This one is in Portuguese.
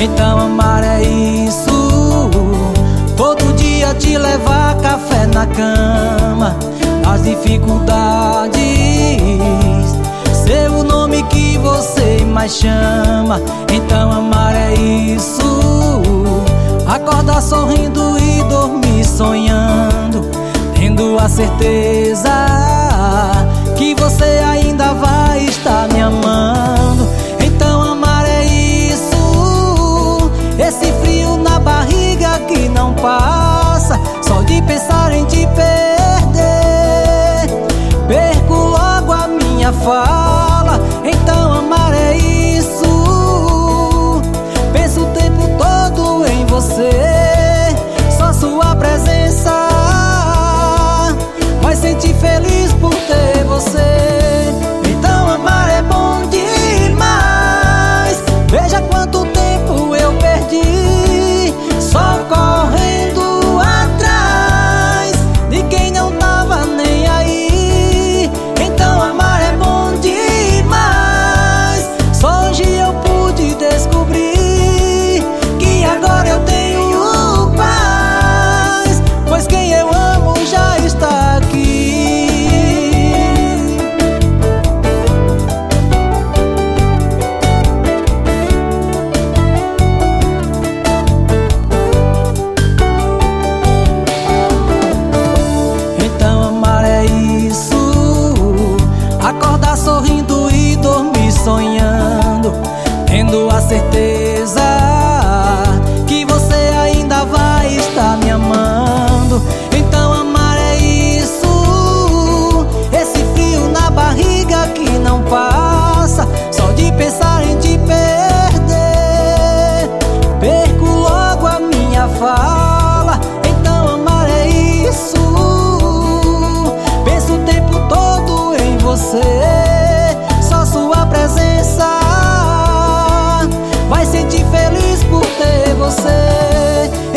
Então amar é isso, todo dia te levar café na cama, as dificuldades, ser o nome que você mais chama. Então amar é isso, acordar sorrindo e dormir sonhando, tendo a certeza que você ainda vai estar me amando. Então amar é isso, esse frio na barriga que não passa, só de pensar em te perder, perco logo a minha fala. Então amar é isso, penso o tempo todo em você, só sua presença vai sentir feliz por ter você. Então amar é bom demais, veja quanto tempo eu perdi, só correndo atrás de quem não tava nem aí. Então amar é bom demais, só hoje eu pude descobrir que agora eu tenho paz, pois quem eu amo já está aqui. Então amar é isso, acordar sorrindo e dormir sonhando, tendo a certeza que você ainda vai estar me amando. Então amar é isso, esse frio na barriga que não passa, só de pensar em te perder, perco logo a minha fala. Então amar é isso, penso o tempo todo em você, só sua presença vai sentir feliz por ter você.